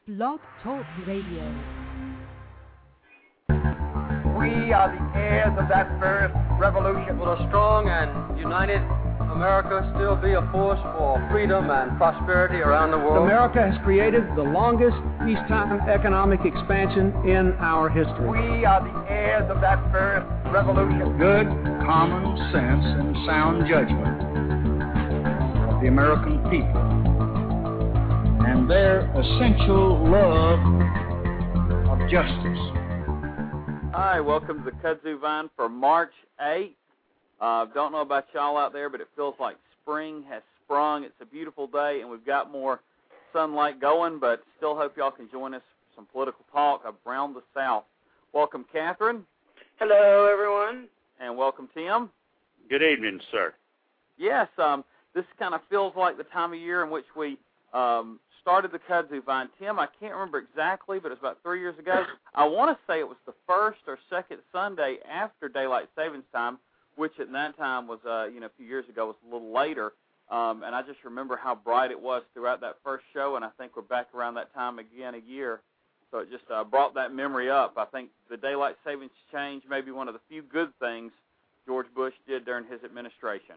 Blog Talk Radio. We are the heirs of that first revolution. Will a strong and united America still be a force for freedom and prosperity around the world? America has created the longest peacetime economic expansion in our history. We are the heirs of that first revolution. Good, common sense, and sound judgment of the American people and their essential love of justice. Hi, welcome to the Kudzu Vine for March 8th. Don't know about y'all out there, but it feels like spring has sprung. It's a beautiful day, and we've got more sunlight going, but still hope y'all can join us for some political talk around the South. Welcome, Catherine. Hello, everyone. And welcome, Tim. Good evening, sir. Yes, this kind of feels like the time of year in which we started the Kudzu Vine. Tim, I can't remember exactly, but it was about 3 years ago. I want to say it was the first or second Sunday after Daylight Savings Time, which at that time was, a few years ago was a little later. And I just remember how bright it was throughout that first show, and I think we're back around that time again a year. So it just brought that memory up. I think the Daylight Savings change may be one of the few good things George Bush did during his administration.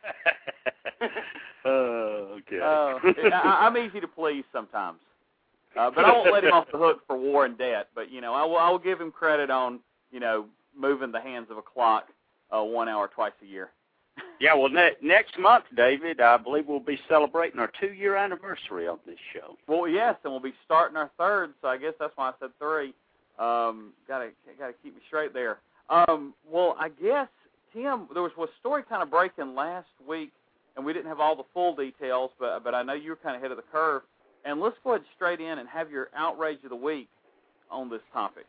Okay. I'm easy to please sometimes. But I won't let him off the hook for war and debt. But, I will give him credit on, moving the hands of a clock 1 hour twice a year. Yeah, well, next month, David, I believe we'll be celebrating our 2-year anniversary on this show. Well, yes, and we'll be starting our third, so I guess that's why I said 3. Gotta keep me straight there. Well, I guess, Tim, there was a story kind of breaking last week, and we didn't have all the full details, but I know you were kind of ahead of the curve. And let's go ahead straight in and have your outrage of the week on this topic.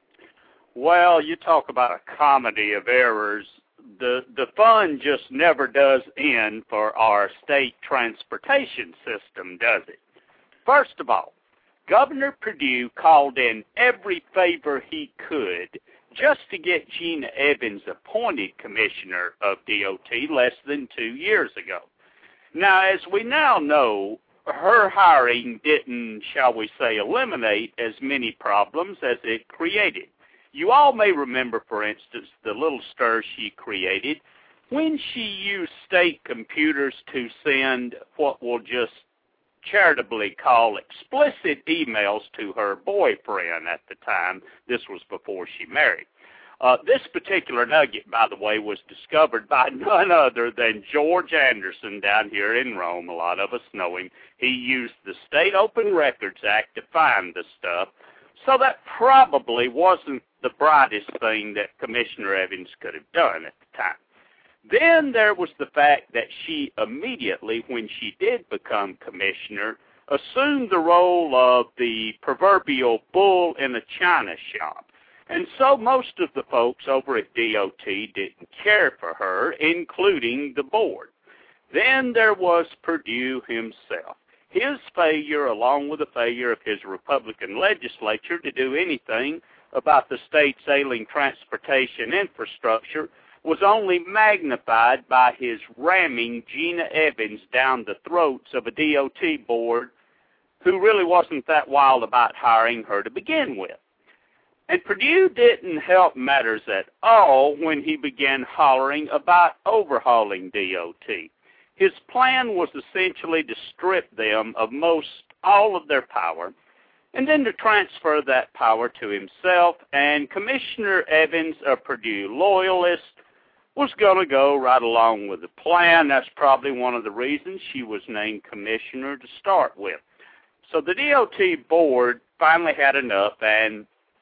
Well, you talk about a comedy of errors. The fun just never does end for our state transportation system, does it? First of all, Governor Perdue called in every favor he could just to get Gina Evans appointed commissioner of DOT less than 2 years ago. Now, as we now know, her hiring didn't, shall we say, eliminate as many problems as it created. You all may remember, for instance, the little stir she created when she used state computers to send what we'll just charitably call explicit emails to her boyfriend at the time. This was before she married. This particular nugget, by the way, was discovered by none other than George Anderson down here in Rome. A lot of us know him. He used the State Open Records Act to find the stuff. So that probably wasn't the brightest thing that Commissioner Evans could have done at the time. Then there was the fact that she immediately, when she did become commissioner, assumed the role of the proverbial bull in a china shop. And so most of the folks over at DOT didn't care for her, including the board. Then there was Perdue himself. His failure, along with the failure of his Republican legislature to do anything about the state's ailing transportation infrastructure, was only magnified by his ramming Gina Evans down the throats of a DOT board who really wasn't that wild about hiring her to begin with. And Perdue didn't help matters at all when he began hollering about overhauling DOT. His plan was essentially to strip them of most all of their power and then to transfer that power to himself, and Commissioner Evans, a Perdue loyalist, was going to go right along with the plan. That's probably one of the reasons she was named commissioner to start with. So the DOT board finally had enough and,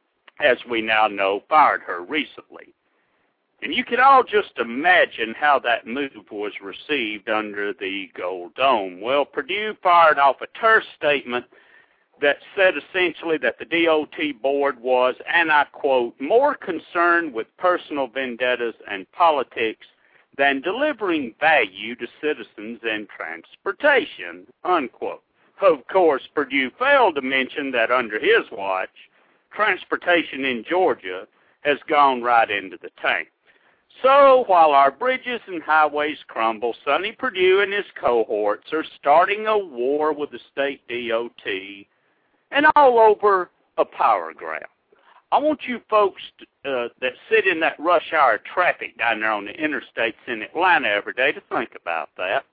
as we now know, fired her recently. And you can all just imagine how that move was received under the Gold Dome. Well, Perdue fired off a terse statement that said essentially that the DOT board was, and I quote, more concerned with personal vendettas and politics than delivering value to citizens and transportation, unquote. Of course, Perdue failed to mention that under his watch, transportation in Georgia has gone right into the tank. So while our bridges and highways crumble, Sonny Perdue and his cohorts are starting a war with the state DOT and all over a power grab. I want you folks that sit in that rush hour traffic down there on the interstates in Atlanta every day to think about that.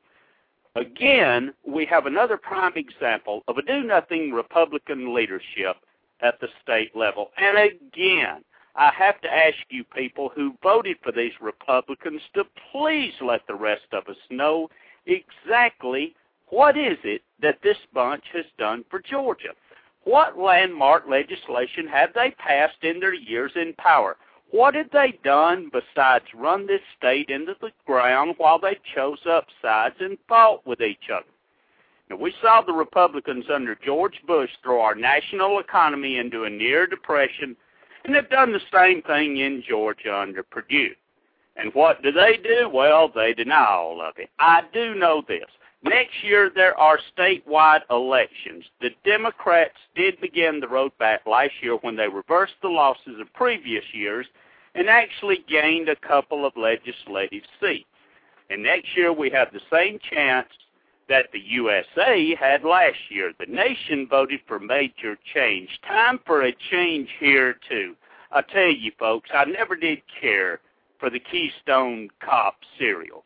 Again, we have another prime example of a do-nothing Republican leadership at the state level. And again, I have to ask you people who voted for these Republicans to please let the rest of us know exactly what is it that this bunch has done for Georgia. What landmark legislation have they passed in their years in power? What had they done besides run this state into the ground while they chose up sides and fought with each other? Now, we saw the Republicans under George Bush throw our national economy into a near depression, and they've done the same thing in Georgia under Perdue. And what do? Well, they deny all of it. I do know this. Next year, there are statewide elections. The Democrats did begin the road back last year when they reversed the losses of previous years and actually gained a couple of legislative seats. And next year, we have the same chance that the USA had last year. The nation voted for major change. Time for a change here, too. I tell you, folks, I never did care for the Keystone Cop serials.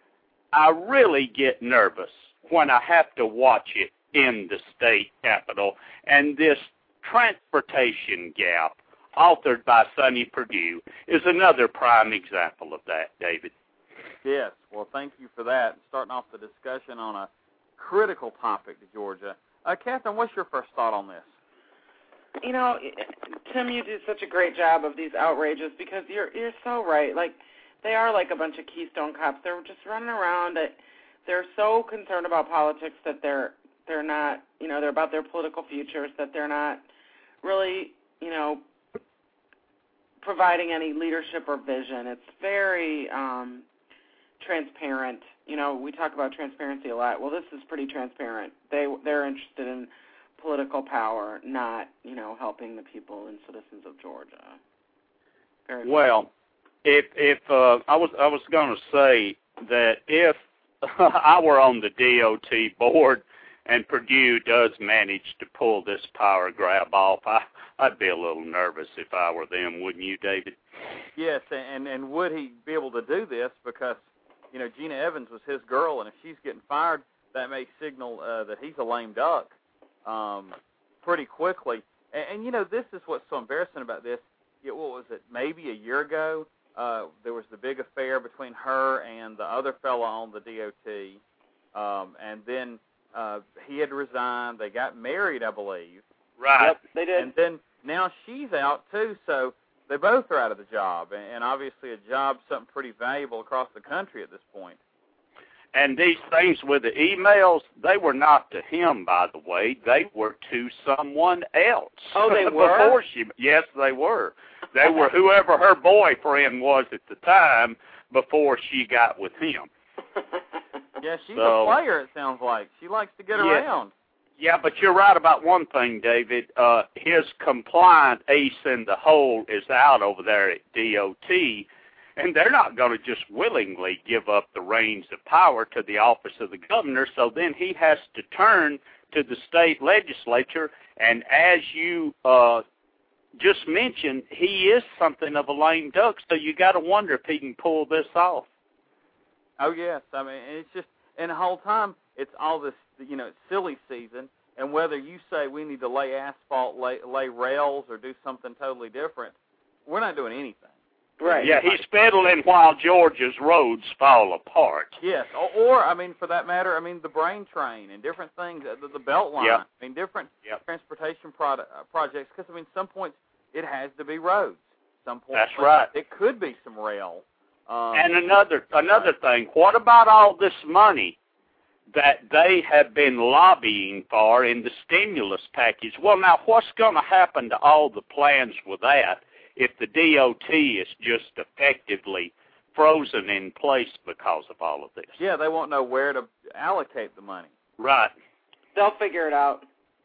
I really get nervous when I have to watch it in the state capitol, and this transportation gap authored by Sonny Perdue is another prime example of that, David. Yes, well, thank you for that. Starting off the discussion on a critical topic to Georgia. Catherine, what's your first thought on this? You know, Tim, you did such a great job of these outrages because you're so right. Like, they are like a bunch of Keystone Cops. They're just running around. They're so concerned about politics that they're not, you know, they're about their political futures, that they're not really, you know, providing any leadership or vision. It's very transparent. You know, we talk about transparency a lot. Well, this is pretty transparent. They're interested in political power, not, you know, helping the people and citizens of Georgia. Very well, if I was going to say that if I were on the DOT board and Perdue does manage to pull this power grab off, I'd be a little nervous if I were them, wouldn't you, David? Yes, and would he be able to do this? Because, you know, Gina Evans was his girl, and if she's getting fired, that may signal that he's a lame duck pretty quickly. And, you know, this is what's so embarrassing about this. What was it, maybe a year ago? There was the big affair between her and the other fellow on the DOT, and then he had resigned. They got married, I believe. Right. Yep, they did. And then now she's out, too, so they both are out of the job, and obviously a job, something pretty valuable across the country at this point. And these things with the emails, they were not to him, by the way. They were to someone else. Oh, they were? Yes, they were. They were whoever her boyfriend was at the time before she got with him. Yeah, she's a player, it sounds like. She likes to get around. Yeah, but you're right about one thing, David. His compliant ace in the hole is out over there at DOT, and they're not going to just willingly give up the reins of power to the office of the governor, so then he has to turn to the state legislature, and as you just mentioned, he is something of a lame duck, so you got to wonder if he can pull this off. Oh, yes. I mean, it's just, and the whole time, it's all this, you know, it's silly season, and whether you say we need to lay asphalt, lay rails, or do something totally different, we're not doing anything. Right. Yeah, he's fiddling while Georgia's roads fall apart. Yes, or I mean, for that matter, I mean, the brain train and different things, the belt line, yep. I mean, different transportation projects, because, I mean, some points it has to be roads. Some points that's right. It could be some rail. And another thing, what about all this money that they have been lobbying for in the stimulus package? Well, now, what's going to happen to all the plans with that if the DOT is just effectively frozen in place because of all of this? Yeah, they won't know where to allocate the money. Right. They'll figure it out.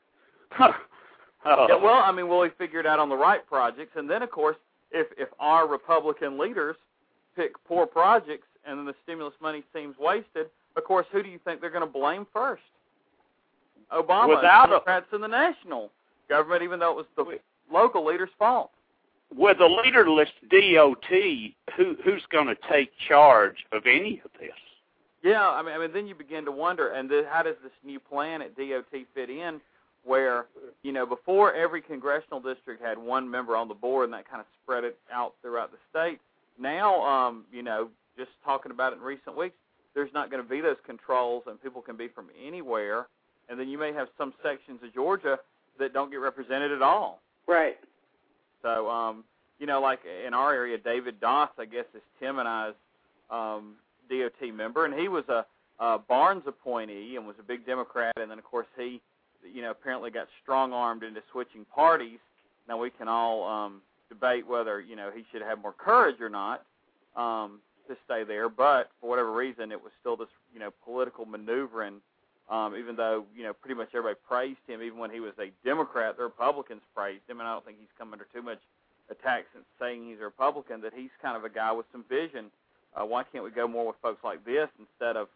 Yeah, well, I mean, will we figure it out on the right projects? And then, of course, if our Republican leaders pick poor projects and then the stimulus money seems wasted, of course, who do you think they're going to blame first? Obama, Democrats, and the National government, even though it was the local leader's fault. With a leaderless DOT, who's going to take charge of any of this? Yeah, I mean, then you begin to wonder, and how does this new plan at DOT fit in, where, before every congressional district had one member on the board, and that kind of spread it out throughout the state. Now, just talking about it in recent weeks, there's not going to be those controls, and people can be from anywhere, and then you may have some sections of Georgia that don't get represented at all. Right. So, like in our area, David Doss, I guess, is Tim and I's DOT member, and he was a Barnes appointee and was a big Democrat, and then, of course, he, apparently got strong-armed into switching parties. Now, we can all debate whether, he should have more courage or not to stay there, but for whatever reason, it was still this, political maneuvering, even though, pretty much everybody praised him. Even when he was a Democrat, the Republicans praised him, and I don't think he's come under too much attack since saying he's a Republican, that he's kind of a guy with some vision. Why can't we go more with folks like this instead of,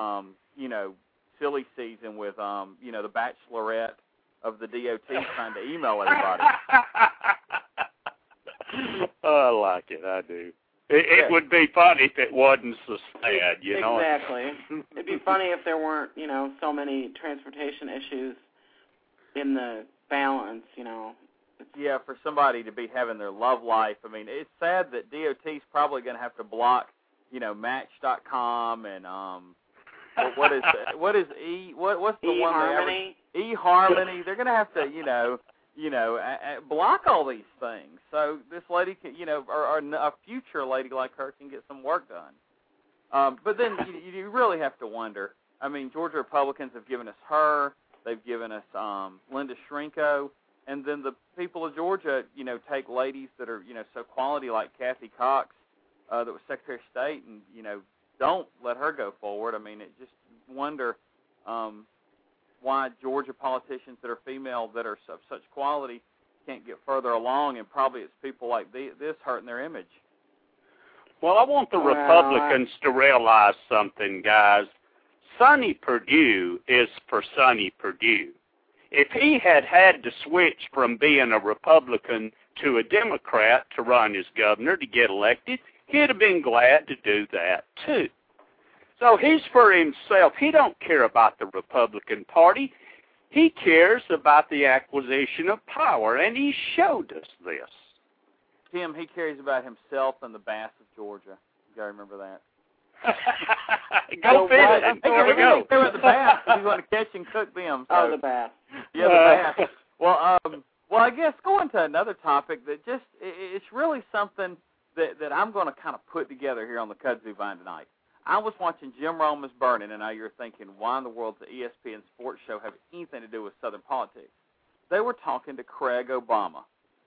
silly season with, the Bachelorette of the DOT trying to email everybody? I like it. I do. It would be funny if it wasn't so sad, Exactly. It'd be funny if there weren't, so many transportation issues in the balance, Yeah, for somebody to be having their love life. I mean, it's sad that DOT's probably going to have to block, Match.com and what's the eHarmony? eHarmony. They're going to have to, block all these things. So this lady can, or a future lady like her can get some work done. But then you really have to wonder. I mean, Georgia Republicans have given us her. They've given us Linda Shrinko. And then the people of Georgia, take ladies that are, so quality like Kathy Cox, that was Secretary of State, and, don't let her go forward. I mean, it just wonder why Georgia politicians that are female that are of such quality can't get further along, and probably it's people like this hurting their image. Well, I want the Republicans to realize something, guys. Sonny Perdue is for Sonny Perdue. If he had to switch from being a Republican to a Democrat to run as governor to get elected, he'd have been glad to do that, too. So he's for himself. He don't care about the Republican Party. He cares about the acquisition of power, and he showed us this. Tim, he cares about himself and the Bass of Georgia. You got to remember that. Go fish. There we go. They were at the Bass. He's going to catch and cook them. So. Oh, the Bass. Yeah, the Bass. Well, I guess going to another topic that just it's really something that I'm going to kind of put together here on the Kudzu Vine tonight. I was watching Jim Rome is Burning, and now you're thinking, why in the world does the ESPN sports show have anything to do with Southern politics? They were talking to Craig Obama,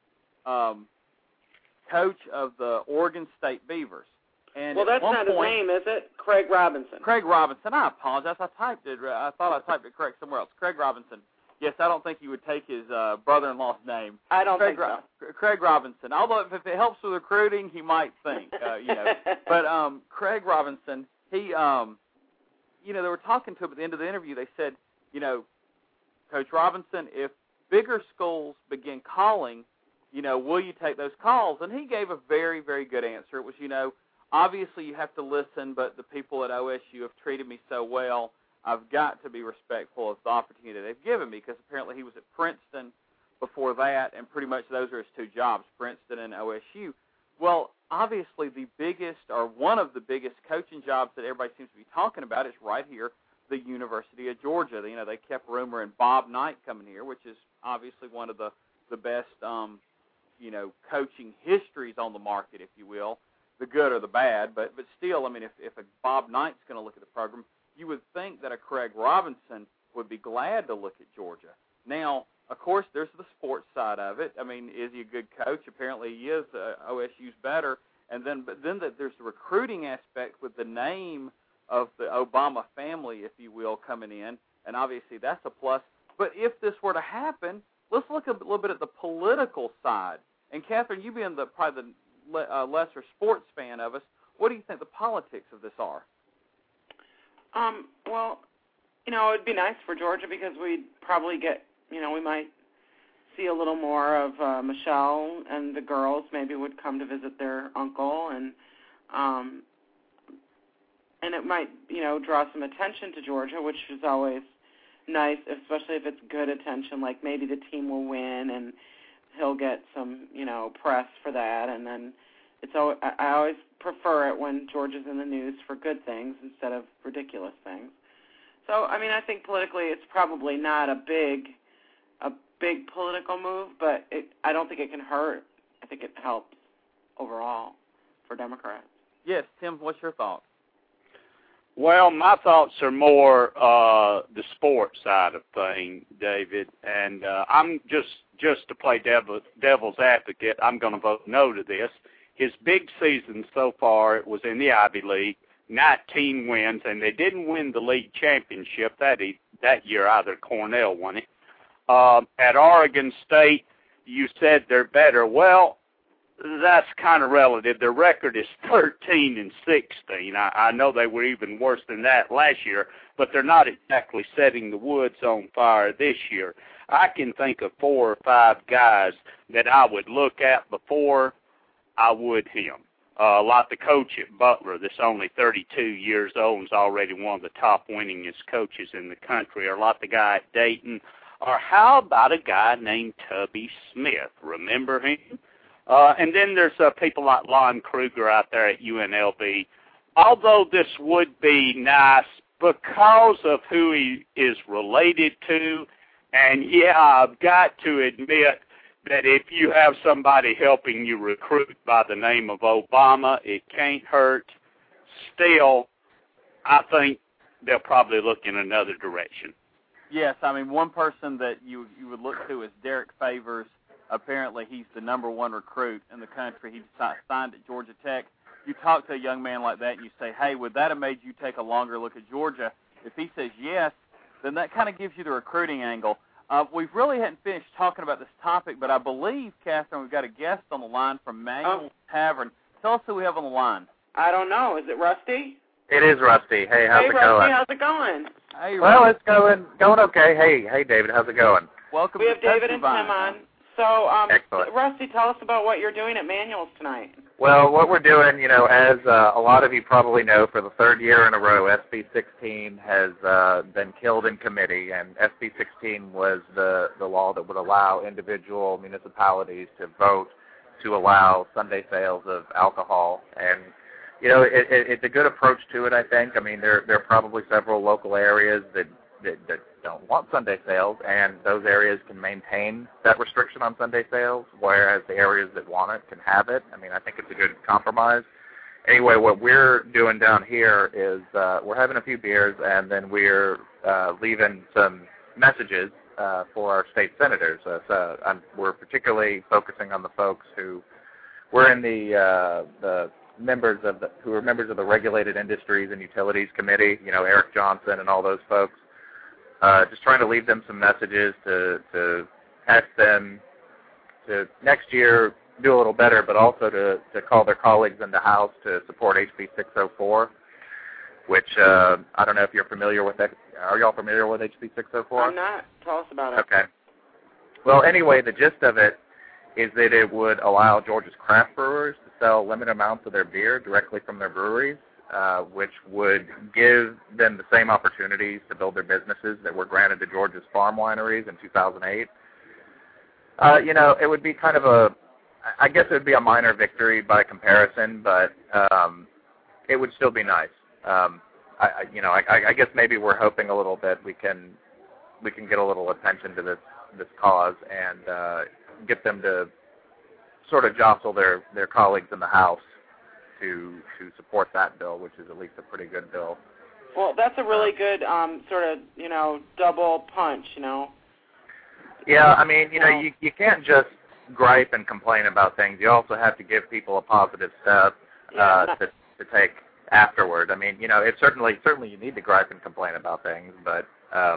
coach of the Oregon State Beavers. And well, that's not his name, is it? Craig Robinson. Craig Robinson. I apologize. I thought I typed it correct somewhere else. Craig Robinson. Yes, I don't think he would take his brother-in-law's name. I don't think so. Craig Robinson. Although if it helps with recruiting, he might think, But Craig Robinson, he, they were talking to him at the end of the interview. They said, Coach Robinson, if bigger schools begin calling, will you take those calls? And he gave a very, very good answer. It was, obviously you have to listen, but the people at OSU have treated me so well, I've got to be respectful of the opportunity they've given me, because apparently he was at Princeton before that, and pretty much those are his two jobs, Princeton and OSU. Well, obviously the biggest, or one of the biggest coaching jobs that everybody seems to be talking about is right here, the University of Georgia. They kept rumoring Bob Knight coming here, which is obviously one of the best, coaching histories on the market, if you will, the good or the bad. But still, I mean, if a Bob Knight's going to look at the program, you would think that a Craig Robinson would be glad to look at Georgia. Now, of course, there's the sports side of it. I mean, is he a good coach? Apparently he is. OSU's better. But then there's the recruiting aspect with the name of the Obama family, if you will, coming in, and obviously that's a plus. But if this were to happen, let's look a little bit at the political side. And, Catherine, you being probably the lesser sports fan of us, what do you think the politics of this are? Well, it'd be nice for Georgia because we'd probably get, we might see a little more of Michelle and the girls. Maybe would come to visit their uncle, and it might, draw some attention to Georgia, which is always nice, especially if it's good attention. Like maybe the team will win, and he'll get some, press for that. And then I always prefer it when Georgia's in the news for good things instead of ridiculous things. So, I think politically it's probably not a big political move, but I don't think it can hurt. I think it helps overall for Democrats. Yes, Tim, what's your thoughts? Well, my thoughts are more the sports side of things, David, and I'm just to play devil's advocate, I'm going to vote no to this. His big season so far, it was in the Ivy League, 19 wins, and they didn't win the league championship that year either. Cornell won it. At Oregon State, you said they're better. Well, that's kind of relative. Their record is 13-16. I know they were even worse than that last year, but they're not exactly setting the woods on fire this year. I can think of 4 or 5 guys that I would look at before I would him. Like the coach at Butler that's only 32 years old and is already one of the top winningest coaches in the country, or like the guy at Dayton, or how about a guy named Tubby Smith? Remember him? And then there's people like Lon Kruger out there at UNLV. Although this would be nice because of who he is related to, and yeah, I've got to admit that if you have somebody helping you recruit by the name of Obama, it can't hurt. Still, I think they'll probably look in another direction. Yes, one person that you would look to is Derek Favors. Apparently, he's the number 1 recruit in the country. He signed at Georgia Tech. You talk to a young man like that, and you say, hey, would that have made you take a longer look at Georgia? If he says yes, then that kind of gives you the recruiting angle. We really hadn't finished talking about this topic, but I believe, Catherine, we've got a guest on the line from Manuel's Tavern. Tell us who we have on the line. I don't know. Is it Rusty? It is Rusty. Hey, how's it Rusty, going? How's it going? Hey, well, it's going okay. Hey, David, how's it going? Welcome. We have David and Tim on. So, excellent. Rusty, tell us about what you're doing at Manuel's tonight. Well, what we're doing, as a lot of you probably know, for the 3rd year in a row, SB 16 has been killed in committee, and SB 16 was the law that would allow individual municipalities to vote to allow Sunday sales of alcohol. And, it's a good approach to it, I think. There are probably several local areas that don't want Sunday sales, and those areas can maintain that restriction on Sunday sales, whereas the areas that want it can have it. I think it's a good compromise. Anyway, what we're doing down here is we're having a few beers, and then we're leaving some messages for our state senators. We're particularly focusing on the folks who were in the members of the Regulated Industries and Utilities Committee, Eric Johnson and all those folks. Just trying to leave them some messages to ask them to next year do a little better, but also to call their colleagues in the House to support HB 604, which I don't know if you're familiar with that. Are you all familiar with HB 604? I'm not. Tell us about it. Okay. Well, anyway, the gist of it is that it would allow Georgia's craft brewers to sell limited amounts of their beer directly from their breweries, which would give them the same opportunities to build their businesses that were granted to Georgia's farm wineries in 2008. It would be kind of I guess it would be a minor victory by comparison, but it would still be nice. I guess maybe we're hoping a little bit we can get a little attention to this cause and get them to sort of jostle their colleagues in the House to support that bill, which is at least a pretty good bill. Well, that's a really good sort of, double punch, Yeah, you can't just gripe and complain about things. You also have to give people a positive step to take afterward. It's certainly you need to gripe and complain about things, but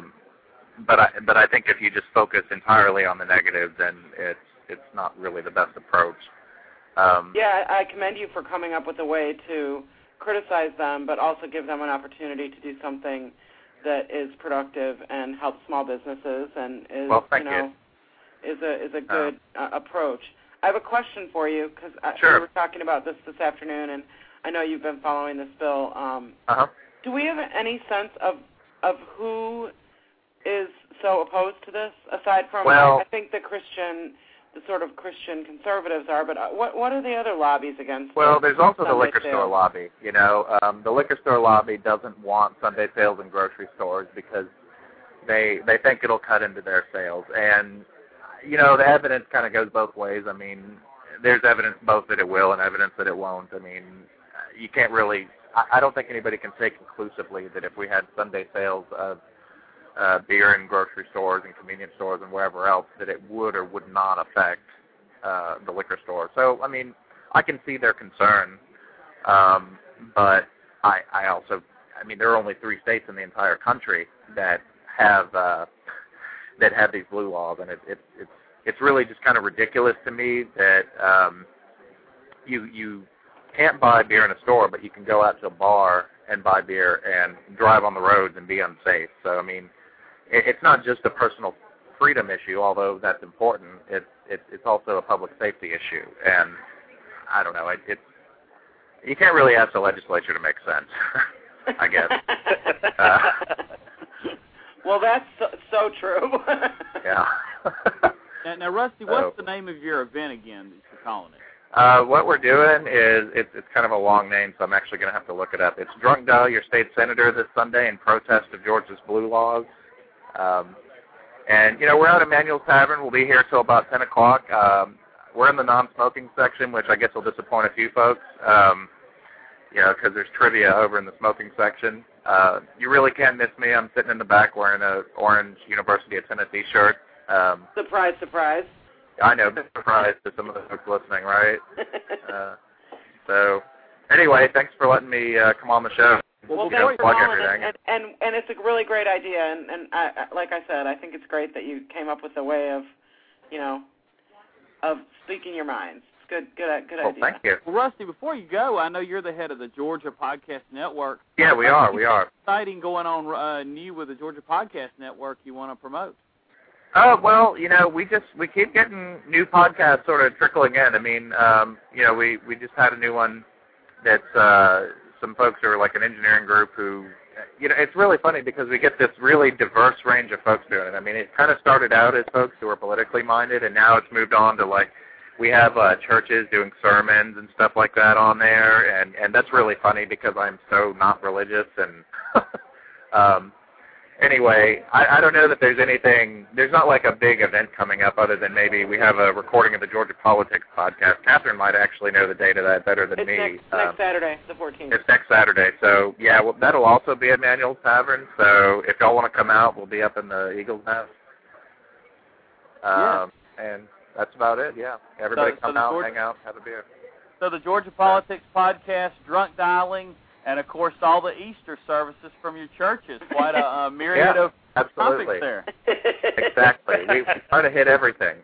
I think if you just focus entirely on the negatives, then it's not really the best approach. I commend you for coming up with a way to criticize them, but also give them an opportunity to do something that is productive and helps small businesses and is, thank you. is a good approach. I have a question for you because Sure. we were talking about this afternoon, and I know you've been following this bill. Do we have any sense of who is so opposed to this, aside from I think the sort of Christian conservatives are, but what are the other lobbies against? Well, there's also the Sunday liquor sales? store lobby. You know, the liquor store lobby doesn't want Sunday sales in grocery stores because they think it'll cut into their sales. And, you know, the evidence kind of goes both ways. I mean, there's evidence both that it will and evidence that it won't. I mean, you can't really, I don't think anybody can say conclusively that if we had Sunday sales of beer in grocery stores and convenience stores and wherever else, that it would or would not affect the liquor store. So, I mean, I can see their concern, but I also, I mean, there are only 3 states in the entire country that have these blue laws, and it's really just kind of ridiculous to me that you can't buy beer in a store, but you can go out to a bar and buy beer and drive on the roads and be unsafe. So, I mean, it's not just a personal freedom issue, although that's important. It's also a public safety issue, and I don't know. You can't really ask the legislature to make sense, I guess. Well, that's so true. Yeah. Now, Rusty, what's the name of your event again that you're calling it? What we're doing is, it's kind of a long name, so I'm actually going to have to look it up. It's Drunk Dial Your State Senator this Sunday in protest of Georgia's blue laws. And, you know, we're out at Manuel's Tavern. We'll be here till about 10 o'clock. We're in the non-smoking section, which I guess will disappoint a few folks, you know, because there's trivia over in the smoking section. You really can't miss me. I'm sitting in the back wearing an orange University of Tennessee shirt. Surprise, surprise. I know, big surprise to some of the folks listening, right? So, anyway, thanks for letting me come on the show. Well, thanks for calling, and it's a really great idea, and like I said, I think it's great that you came up with a way of, you know, of speaking your minds. It's good idea. Well, thank you. Well, Rusty, before you go, I know you're the head of the Georgia Podcast Network. Yeah, we are. Exciting going on new with the Georgia Podcast Network you want to promote? Well, you know, we keep getting new podcasts sort of trickling in. I mean, you know, we just had a new one that's some folks who are like an engineering group who, you know, it's really funny because we get this really diverse range of folks doing it. I mean, it kind of started out as folks who are politically minded, and now it's moved on to, like, we have churches doing sermons and stuff like that on there, and that's really funny because I'm so not religious. And anyway, I don't know that there's not like a big event coming up other than maybe we have a recording of the Georgia Politics podcast. Catherine might actually know the date of that better than me. It's next Saturday, the 14th. It's next Saturday. So, yeah, well, that'll also be at Manuel's Tavern. So if y'all want to come out, we'll be up in the Eagle's Nest. And that's about it, yeah. Everybody come out, hang out, have a beer. So the Georgia Politics podcast, Drunk Dialing, and, of course, all the Easter services from your churches. Quite a myriad of topics there. Exactly. We try to hit everything.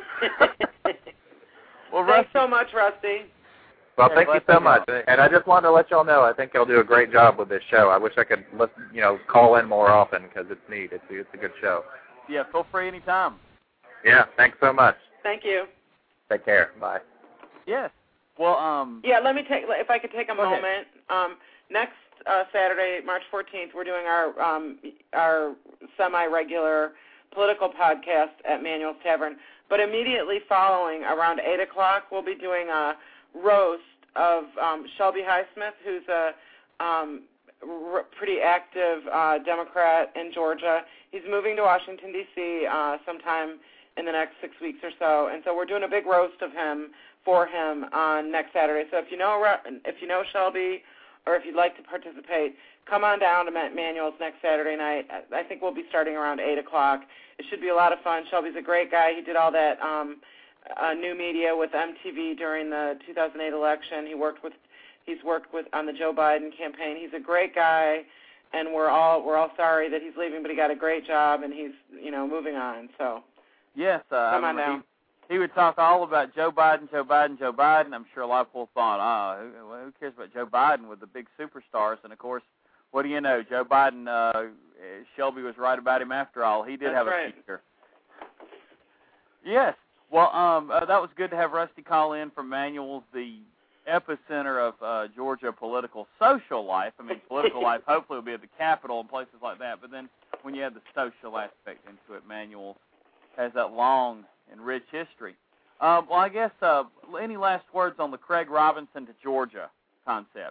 Well, thanks so much, Rusty. Well, thank you so much. And I just wanted to let y'all know I think y'all do a great job with this show. I wish I could, you know, call in more often because it's neat. It's a good show. Yeah, feel free anytime. Yeah, thanks so much. Thank you. Take care. Bye. Yes. Well, yeah, if I could take a moment. Next Saturday, March 14th, we're doing our semi-regular political podcast at Manuel's Tavern. But immediately following, around 8 o'clock, we'll be doing a roast of Shelby Highsmith, who's a pretty active Democrat in Georgia. He's moving to Washington, D.C. Sometime in the next 6 weeks or so. And so we're doing a big roast of him for him on next Saturday. So if you know Shelby, or if you'd like to participate, come on down to Manuel's next Saturday night. I think we'll be starting around 8 o'clock. It should be a lot of fun. Shelby's a great guy. He did all that new media with MTV during the 2008 election. He's worked with on the Joe Biden campaign. He's a great guy, and we're all sorry that he's leaving, but he got a great job, and he's, you know, moving on. So yes, come on down. He would talk all about Joe Biden. I'm sure a lot of people thought, who cares about Joe Biden with the big superstars? And, of course, what do you know? Joe Biden, Shelby was right about him after all. He did have a future. Yes. Well, that was good to have Rusty call in from Manuals, the epicenter of Georgia political social life. I mean, political life hopefully will be at the Capitol and places like that, but then when you add the social aspect into it, Manuals has that long and rich history. Well, I guess any last words on the Craig Robinson to Georgia concept?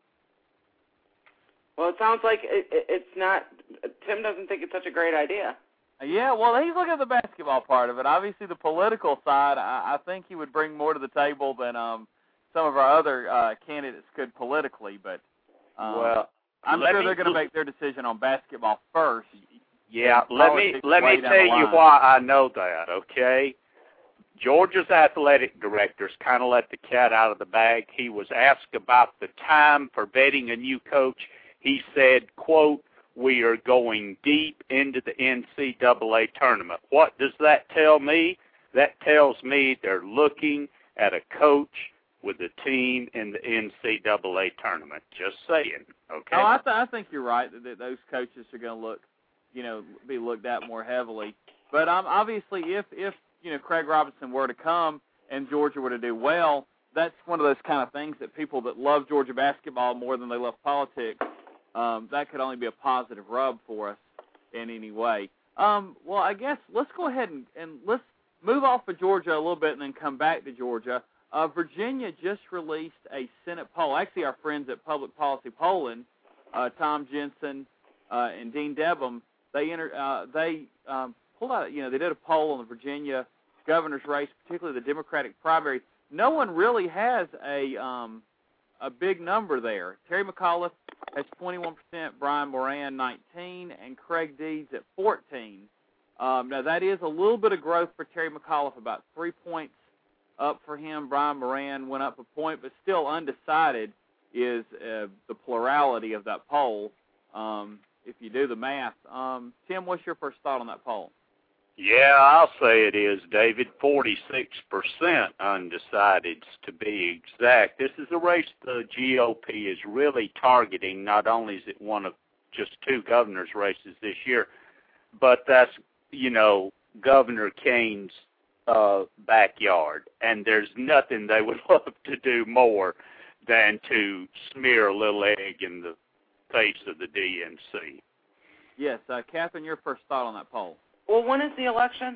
Well, it sounds like it's not. Tim doesn't think it's such a great idea. Yeah, well, he's looking at the basketball part of it. Obviously, the political side, I think he would bring more to the table than some of our other candidates could politically. But well, I'm sure they're going to make their decision on basketball first. Yeah, let me tell you why I know that. Okay, Georgia's athletic directors kind of let the cat out of the bag. He was asked about the time for vetting a new coach. He said, quote, "We are going deep into the NCAA tournament." What does that tell me? That tells me they're looking at a coach with a team in the NCAA tournament. Just saying, okay? Oh, I think you're right that those coaches are going to be looked at more heavily. But obviously, if Craig Robinson were to come and Georgia were to do well, that's one of those kind of things that people that love Georgia basketball more than they love politics, that could only be a positive rub for us in any way. Well, I guess let's go ahead and let's move off of Georgia a little bit and then come back to Georgia. Virginia just released a Senate poll. Actually, our friends at Public Policy Polling, Tom Jensen and Dean Debham, they pulled out. They did a poll on the Virginia governor's race, particularly the Democratic primary. No one really has a big number there. Terry McAuliffe has 21%, Brian Moran 19%, and Craig Deeds at 14%. Now, that is a little bit of growth for Terry McAuliffe, about 3 points up for him. Brian Moran went up a point, but still undecided is the plurality of that poll, if you do the math. Tim, what's your first thought on that poll? Yeah, I'll say it is, David. 46% undecided, to be exact. This is a race the GOP is really targeting. Not only is it one of just 2 governor's races this year, but that's, Governor Kane's backyard. And there's nothing they would love to do more than to smear a little egg in the face of the DNC. Yes, Catherine, your first thought on that poll? Well, when is the election?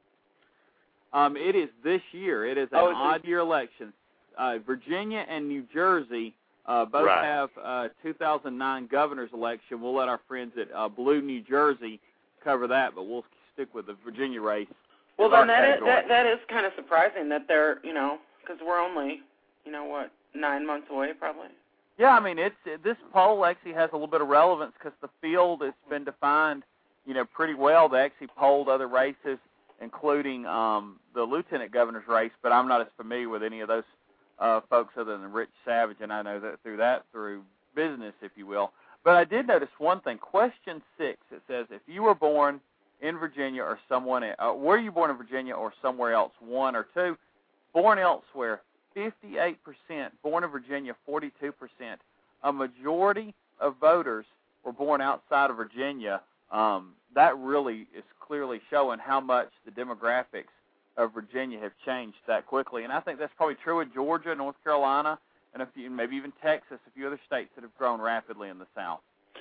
It is this year. It is an odd-year election. Virginia and New Jersey both have 2009 governor's election. We'll let our friends at Blue New Jersey cover that, but we'll stick with the Virginia race. Well, then that is kind of surprising that they're, because we're only, 9 months away probably. Yeah, I mean, this poll actually has a little bit of relevance because the field has been defined pretty well. They actually polled other races, including the lieutenant governor's race, but I'm not as familiar with any of those folks other than Rich Savage, and I know that through business, if you will. But I did notice one thing. Question 6, it says, if you were born in Virginia or were you born in Virginia or somewhere else, 1 or 2, born elsewhere, 58%, born in Virginia, 42%. A majority of voters were born outside of Virginia. That really is clearly showing how much the demographics of Virginia have changed that quickly. And I think that's probably true of Georgia, North Carolina, and maybe even Texas, a few other states that have grown rapidly in the South.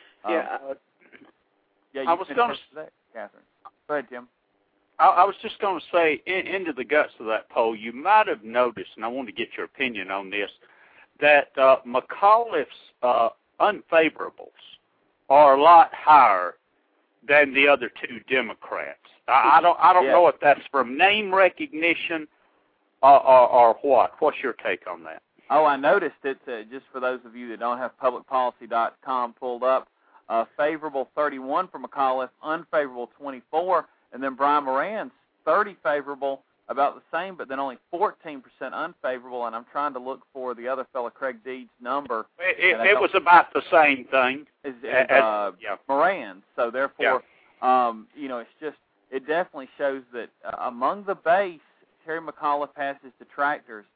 I was going to say, Catherine. Go ahead, Tim. I was just going to say, into the guts of that poll, you might have noticed, and I want to get your opinion on this, that McAuliffe's unfavorables are a lot higher than the other 2 Democrats. I don't know if that's from name recognition or what. What's your take on that? Oh, I noticed it. Just for those of you that don't have publicpolicy.com pulled up, favorable 31 for McAuliffe, unfavorable 24, and then Brian Moran's 30 favorable, about the same, but then only 14% unfavorable, and I'm trying to look for the other fellow, Craig Deeds' number. It was about the same thing as Moran. So therefore, it definitely shows that among the base, Terry McAuliffe has his detractors.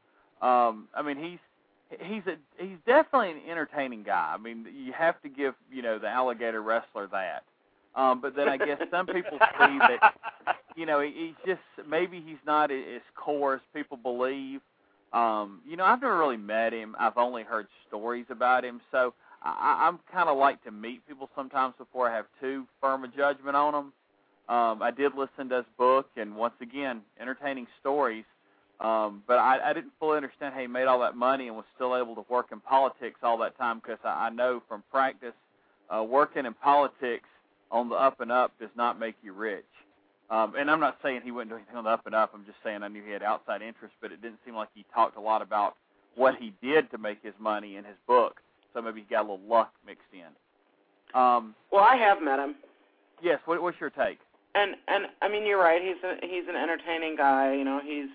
He's definitely an entertaining guy. I mean, you have to give the alligator wrestler that. But then I guess some people see that, he's just, maybe he's not as core as people believe. I've never really met him. I've only heard stories about him. So I'm kind of like to meet people sometimes before I have too firm a judgment on them. I did listen to his book, and once again, entertaining stories. But I didn't fully understand how he made all that money and was still able to work in politics all that time, because I know from practice, working in politics on the up and up does not make you rich. And I'm not saying he wouldn't do anything on the up and up. I'm just saying I knew he had outside interest, but it didn't seem like he talked a lot about what he did to make his money in his book. So maybe he got a little luck mixed in. Well, I have met him. Yes. What's your take? And I mean, you're right. He's an entertaining guy. He's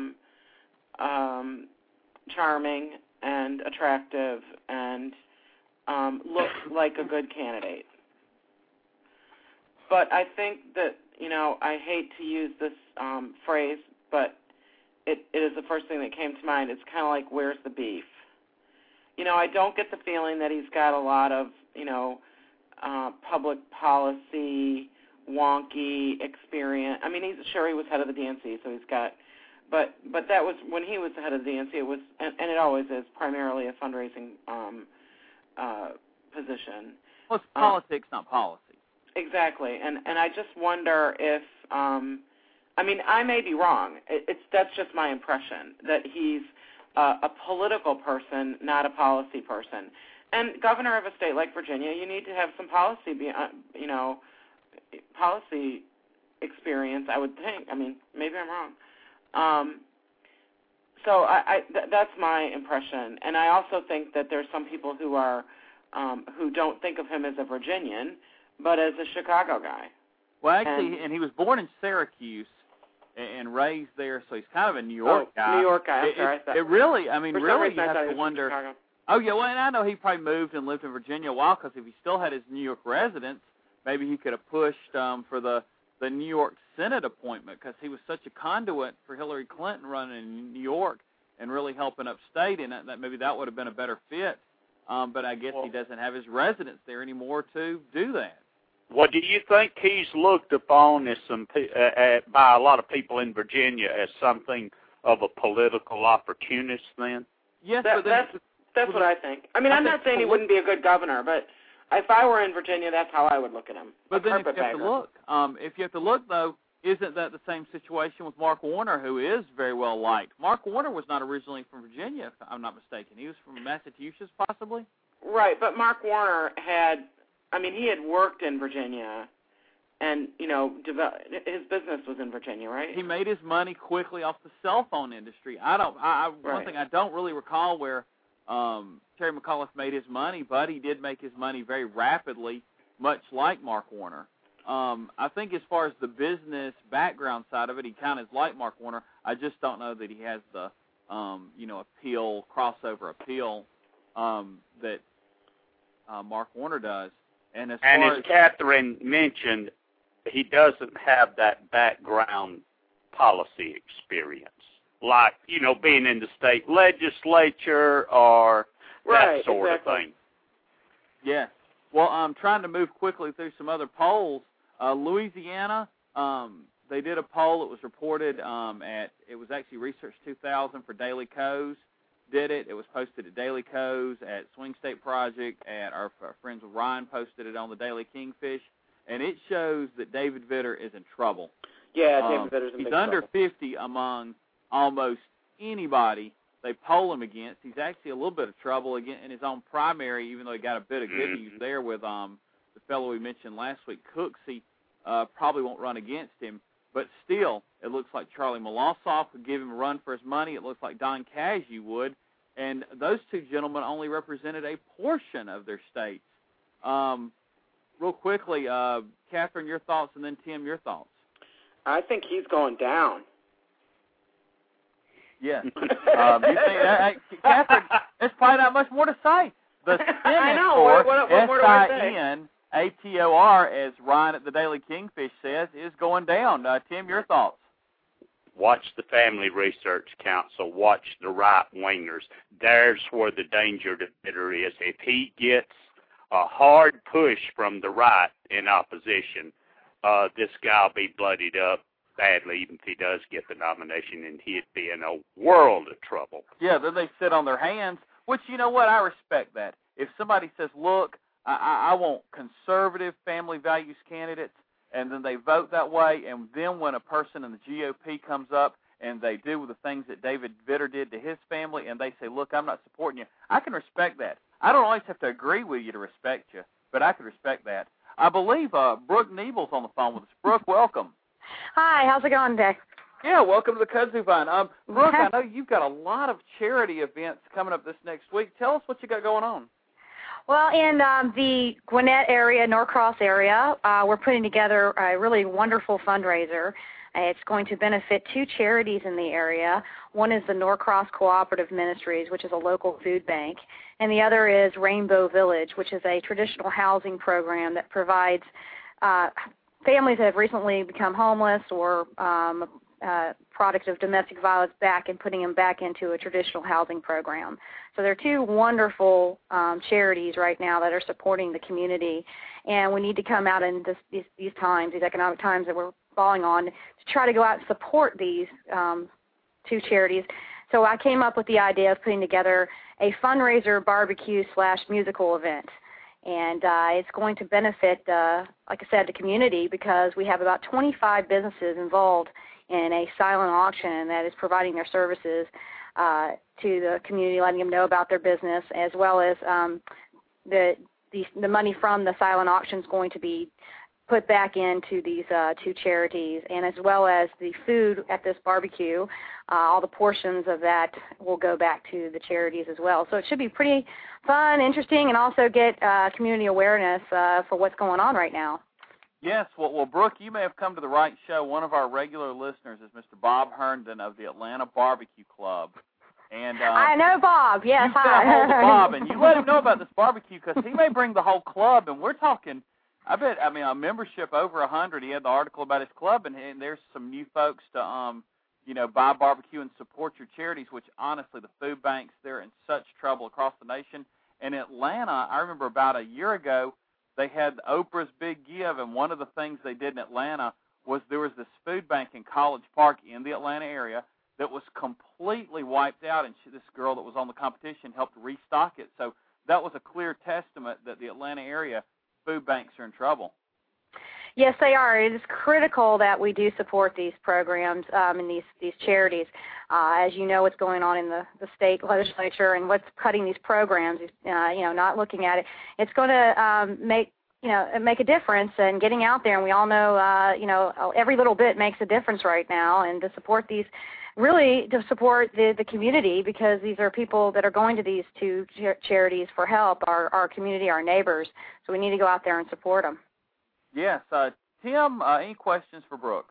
charming and attractive and looks like a good candidate. But I think that, I hate to use this phrase, but it is the first thing that came to mind. It's kind of like, where's the beef? I don't get the feeling that he's got a lot of, public policy, wonky experience. I mean, he was head of the DNC, so he's got, but that was, when he was the head of the DNC, it was, and it always is, primarily a fundraising position. Well, it's politics, not policy. Exactly, and I just wonder if, I mean, I may be wrong. That's just my impression, that he's a political person, not a policy person. And governor of a state like Virginia, you need to have some policy, policy experience, I would think. I mean, maybe I'm wrong. So that's my impression. And I also think that there's some people who are who don't think of him as a Virginian, but as a Chicago guy. Well, actually, and he was born in Syracuse and raised there, so he's kind of a New York guy. New York guy. It really, I mean, really, you have to wonder. Chicago. Oh, yeah, well, and I know he probably moved and lived in Virginia a while, because if he still had his New York residence, maybe he could have pushed for the New York Senate appointment, because he was such a conduit for Hillary Clinton running in New York and really helping upstate, and that maybe that would have been a better fit. But I guess he doesn't have his residence there anymore to do that. Well, do you think he's looked upon as by a lot of people in Virginia as something of a political opportunist then? Yes, that's what I think. I mean, I'm not saying he wouldn't be a good governor, but if I were in Virginia, that's how I would look at him. But then if you have to look, though, isn't that the same situation with Mark Warner, who is very well liked? Mark Warner was not originally from Virginia, if I'm not mistaken. He was from Massachusetts, possibly? Right, but Mark Warner he had worked in Virginia, and, his business was in Virginia, right? He made his money quickly off the cell phone industry. One thing I don't really recall where Terry McAuliffe made his money, but he did make his money very rapidly, much like Mark Warner. I think as far as the business background side of it, he kind of is like Mark Warner. I just don't know that he has the, crossover appeal that Mark Warner does. And as Catherine mentioned, he doesn't have that background policy experience, like, being in the state legislature or that sort of thing. Yeah. Well, I'm trying to move quickly through some other polls. Louisiana, they did a poll. It was reported it was actually Research 2000 for Daily Kos did it. It was posted at Daily Kos, at Swing State Project, at our friends with Ryan posted it on the Daily Kingfish, and it shows that David Vitter is in trouble. Yeah, David Vitter's in big trouble. He's under 50 among almost anybody they poll him against. He's actually a little bit of trouble again in his own primary, even though he got a bit of good news there with the fellow we mentioned last week, Cooksey. Probably won't run against him. But still, it looks like Charlie Molossoff would give him a run for his money. It looks like Don Cashew would. And those two gentlemen only represented a portion of their states. Real quickly, Catherine, your thoughts, and then Tim, your thoughts. I think he's going down. Yes. You think, Catherine, there's probably not much more to say. The Senate for SINATOR, as Ryan at the Daily Kingfish says, is going down. Tim, your thoughts? Watch the Family Research Council. Watch the right-wingers. There's where the danger to Vitter is. If he gets a hard push from the right in opposition, this guy will be bloodied up badly, even if he does get the nomination, and he'd be in a world of trouble. Yeah, then they sit on their hands, which, you know what, I respect that. If somebody says, look, I want conservative family values candidates, and then they vote that way, and then when a person in the GOP comes up and they do the things that David Vitter did to his family, and they say, look, I'm not supporting you, I can respect that. I don't always have to agree with you to respect you, but I can respect that. I believe Brooke Nebel's on the phone with us. Brooke, welcome. Hi, how's it going today? Yeah, welcome to the Kudzu Vine. Brooke, I know you've got a lot of charity events coming up this next week. Tell us what you got going on. Well, in the Gwinnett area, Norcross area, we're putting together a really wonderful fundraiser. It's going to benefit two charities in the area. One is the Norcross Cooperative Ministries, which is a local food bank, and the other is Rainbow Village, which is a traditional housing program that provides families that have recently become homeless or product of domestic violence back and putting them back into a traditional housing program. So there are two wonderful charities right now that are supporting the community, and we need to come out in these times, these economic times that we're falling on, to try to go out and support these two charities. So I came up with the idea of putting together a fundraiser barbecue/musical event. And it's going to benefit, like I said, the community, because we have about 25 businesses involved in a silent auction that is providing their services to the community, letting them know about their business, as well as the money from the silent auction is going to be put back into these two charities, and as well as the food at this barbecue, all the portions of that will go back to the charities as well. So it should be pretty fun, interesting, and also get community awareness for what's going on right now. Yes, well, Brooke, you may have come to the right show. One of our regular listeners is Mr. Bob Herndon of the Atlanta Barbecue Club. And I know Bob, yes. You've got a hold of Bob, and you let him know about this barbecue, because he may bring the whole club, and we're talking, a membership over 100. He had the article about his club, and there's some new folks to, buy barbecue and support your charities, which, honestly, the food banks, they're in such trouble across the nation. In Atlanta, I remember about a year ago, they had Oprah's Big Give, and one of the things they did in Atlanta was there was this food bank in College Park in the Atlanta area that was completely wiped out, and this girl that was on the competition helped restock it. So that was a clear testament that the Atlanta area food banks are in trouble. Yes, they are. It is critical that we do support these programs and these charities. As you know, what's going on in the state legislature and what's cutting these programs, not looking at it. It's going to make a difference in getting out there. And we all know, every little bit makes a difference right now. And to support these, really to support the community, because these are people that are going to these two charities for help, our community, our neighbors. So we need to go out there and support them. Yes. Tim, any questions for Brooke?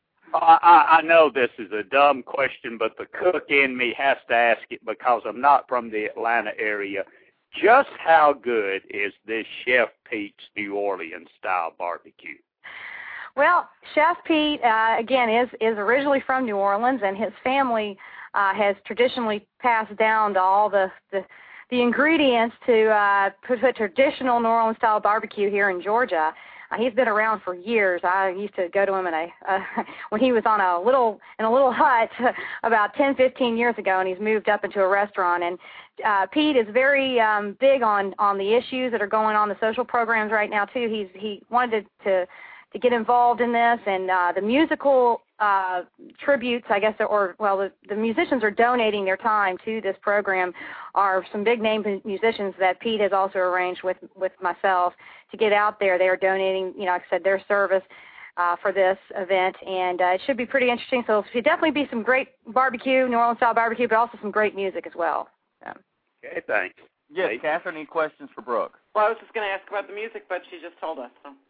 I know this is a dumb question, but the cook in me has to ask it because I'm not from the Atlanta area. Just how good is this Chef Pete's New Orleans style barbecue? Well, Chef Pete, again, is originally from New Orleans, and his family has traditionally passed down to all the ingredients to put a traditional New Orleans style barbecue here in Georgia. He's been around for years. I used to go to him when he was in a little hut about 10, 15 years ago, and he's moved up into a restaurant. And Pete is very big on the issues that are going on, the social programs right now too. He wanted to get involved in this, and the musical tributes, I guess, the musicians are donating their time to this program are some big name musicians that Pete has also arranged with myself to get out there. They are donating, like I said, their service for this event, and it should be pretty interesting. So it should definitely be some great barbecue, New Orleans style barbecue, but also some great music as well. Okay, thanks. Yes, Catherine, any questions for Brooke? Well, I was just going to ask about the music, but she just told us. So.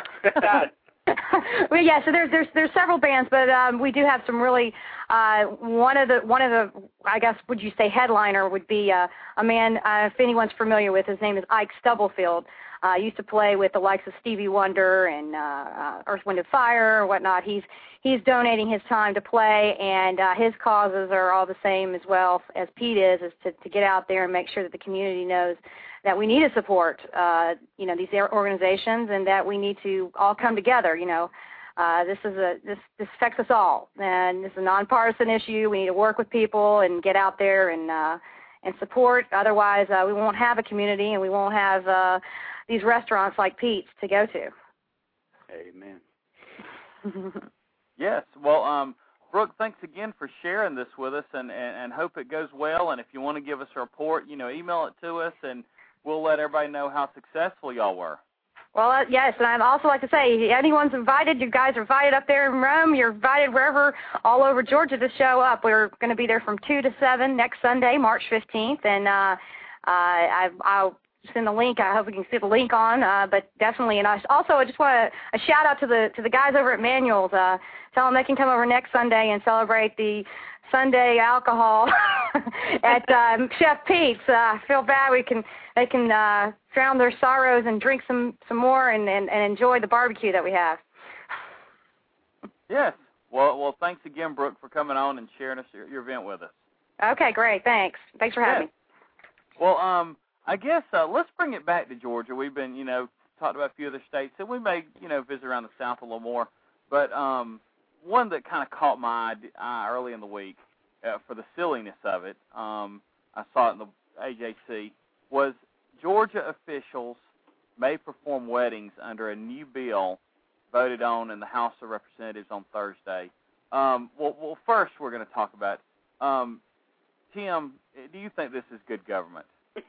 Well, yeah. So there's several bands, but we do have some really. One of the I guess would you say headliner would be a man. If anyone's familiar with, his name is Ike Stubblefield. Used to play with the likes of Stevie Wonder and Earth, Wind, and Fire or whatnot. He's donating his time to play, and his causes are all the same as well as Pete is to get out there and make sure that the community knows that we need to support, these organizations, and that we need to all come together. This affects us all, and this is a nonpartisan issue. We need to work with people and get out there and support. Otherwise, we won't have a community, and we won't have these restaurants like Pete's to go to. Amen. Yes. Well, Brooke, thanks again for sharing this with us, and hope it goes well. And if you want to give us a report, email it to us, and we'll let everybody know how successful y'all were. Well, yes, and I'd also like to say, anyone's invited. You guys are invited up there in Rome. You're invited wherever, all over Georgia, to show up. We're going to be there from 2 to 7 next Sunday, March 15th, and I'll send the link. I hope we can see the link on, but definitely. And I just want a shout-out to the guys over at Manuals. Tell them they can come over next Sunday and celebrate the Sunday alcohol at Chef Pete's. I feel bad. They can drown their sorrows and drink some more and enjoy the barbecue that we have. Yes. Well, thanks again, Brooke, for coming on and sharing your event with us. Okay, great. Thanks for having me. Well, I guess let's bring it back to Georgia. We've been, talked about a few other states, and we may, visit around the South a little more. But one that kind of caught my eye early in the week for the silliness of it, I saw it in the AJC, was Georgia officials may perform weddings under a new bill voted on in the House of Representatives on Thursday. Well, first we're going to talk about, Tim, do you think this is good government?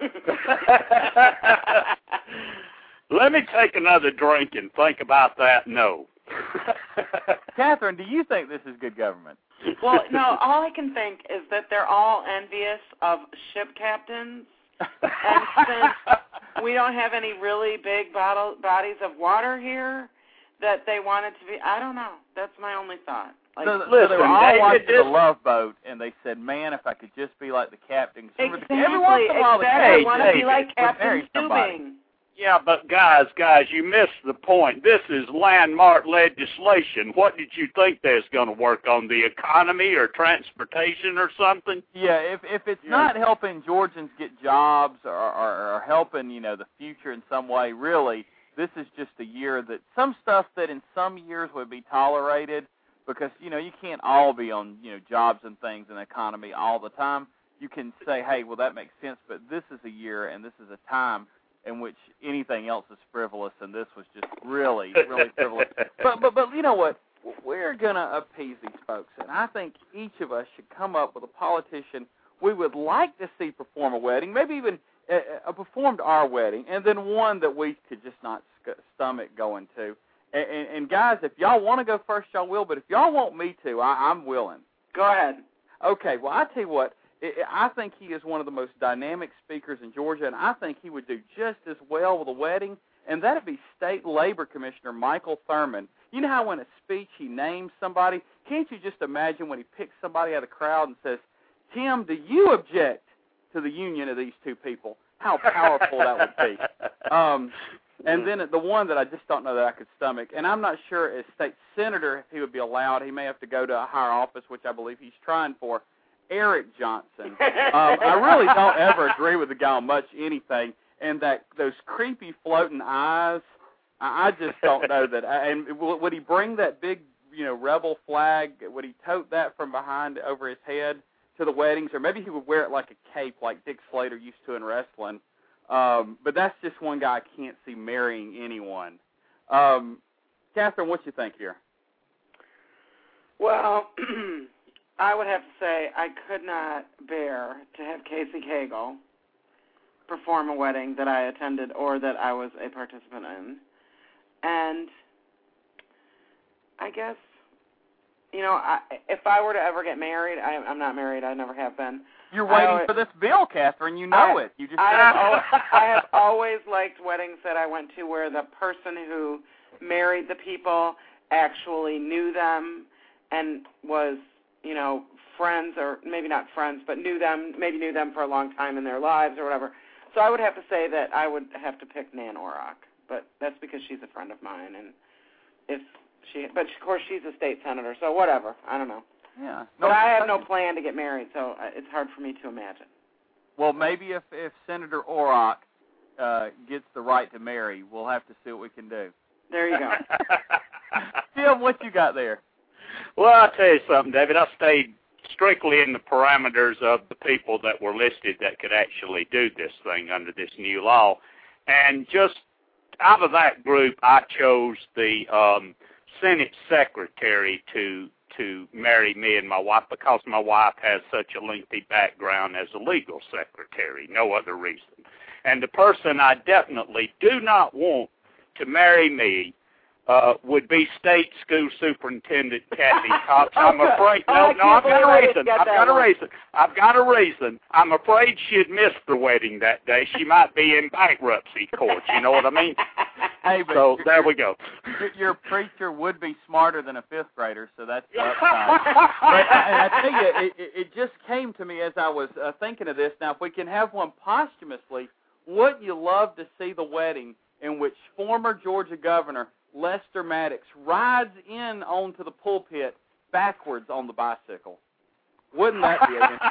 Let me take another drink and think about that. No. Catherine, do you think this is good government? Well, no, all I can think is that they're all envious of ship captains. And since we don't have any really big bodies of water here, that they want it to be, I don't know. That's my only thought. Like, so they were all watching the Love Boat, and they said, man, if I could just be like the captain. Exactly, every once in a while, I want to be like Captain Stubing. Yeah, but guys, you missed the point. This is landmark legislation. What did you think that's going to work on, the economy or transportation or something? Yeah, if it's not helping Georgians get jobs or helping, the future in some way, really, this is just a year that some stuff that in some years would be tolerated because, you can't all be on, jobs and things in the economy all the time. You can say, hey, well, that makes sense, but this is a year and this is a time in which anything else is frivolous, and this was just really, really frivolous. But you know what? We're going to appease these folks, and I think each of us should come up with a politician we would like to see perform a wedding, maybe even performed our wedding, and then one that we could just not stomach going to. And guys, if y'all want to go first, y'all will, but if y'all want me to, I'm willing. Go ahead. Okay, well, I tell you what. I think he is one of the most dynamic speakers in Georgia, and I think he would do just as well with a wedding, and that would be State Labor Commissioner Michael Thurman. You know how in a speech he names somebody? Can't you just imagine when he picks somebody out of the crowd and says, Tim, do you object to the union of these two people? How powerful that would be. And then the one that I just don't know that I could stomach, and I'm not sure as state senator if he would be allowed. He may have to go to a higher office, which I believe he's trying for. Eric Johnson. I really don't ever agree with the guy on much anything, and those creepy floating eyes, I just don't know that. And would he bring that big, rebel flag? Would he tote that from behind over his head to the weddings, or maybe he would wear it like a cape, like Dick Slater used to in wrestling? But that's just one guy I can't see marrying anyone. Catherine, what you think here? Well, I would have to say I could not bear to have Casey Cagle perform a wedding that I attended or that I was a participant in. And I guess, if I were to ever get married, I'm not married, I never have been. You're waiting for this bill, Catherine. You know it. You just I have always liked weddings that I went to where the person who married the people actually knew them and was friends, or maybe not friends, but knew them for a long time in their lives or whatever. So I would have to say that I would have to pick Nan Orrock, but that's because she's a friend of mine, and but of course she's a state senator, so whatever. I don't know. Yeah. But I have no plan to get married, so it's hard for me to imagine. Well, maybe if Senator Orrock gets the right to marry. We'll have to see what we can do. There you go. Tim, what you got there? Well, I'll tell you something, David. I stayed strictly in the parameters of the people that were listed that could actually do this thing under this new law. And just out of that group, I chose the Senate secretary to marry me and my wife because my wife has such a lengthy background as a legal secretary, no other reason. And the person I definitely do not want to marry me would be State School Superintendent Kathy Cox. I'm afraid. I've got a reason. I'm afraid she'd miss the wedding that day. She might be in bankruptcy court. You know what I mean? Hey, but so there we go. Your preacher would be smarter than a fifth grader, so that's the upside. But I tell you, it just came to me as I was thinking of this. Now, if we can have one posthumously, wouldn't you love to see the wedding in which former Georgia Governor Lester Maddox rides in onto the pulpit backwards on the bicycle? Wouldn't that be amazing?